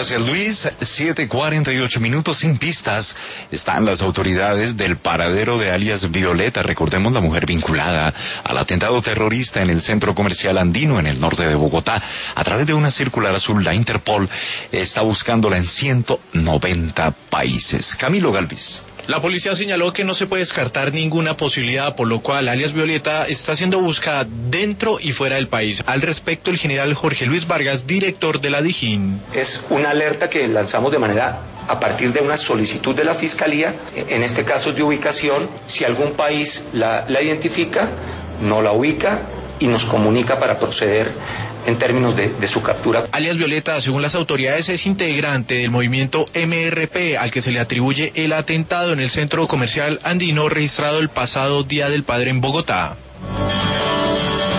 Gracias, Luis. 7:48 minutos sin pistas. Están las autoridades del paradero de alias Violeta. Recordemos la mujer vinculada al atentado terrorista en el centro comercial Andino en el norte de Bogotá. A través de una circular azul, la Interpol está buscándola en 190 países. Camilo Galvis. La policía señaló que no se puede descartar ninguna posibilidad, por lo cual alias Violeta está siendo buscada dentro y fuera del país. Al respecto, el general Jorge Luis Vargas, director de la DIJÍN. Es una alerta que lanzamos de manera a partir de una solicitud de la Fiscalía, en este caso de ubicación. Si algún país la identifica, no la ubica y nos comunica para proceder en términos de su captura. Alias Violeta, según las autoridades, es integrante del movimiento MRP, al que se le atribuye el atentado en el centro comercial Andino registrado el pasado Día del Padre en Bogotá.